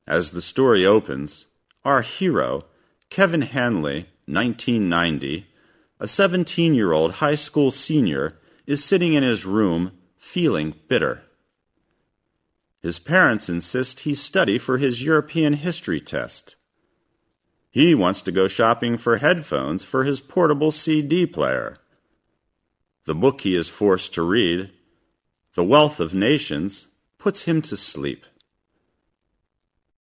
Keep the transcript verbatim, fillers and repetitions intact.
As the story opens, our hero, Kevin Hanley, nineteen ninety, a seventeen-year-old high school senior, is sitting in his room feeling bitter. His parents insist he study for his European history test. He wants to go shopping for headphones for his portable C D player. The book he is forced to read, The Wealth of Nations, puts him to sleep.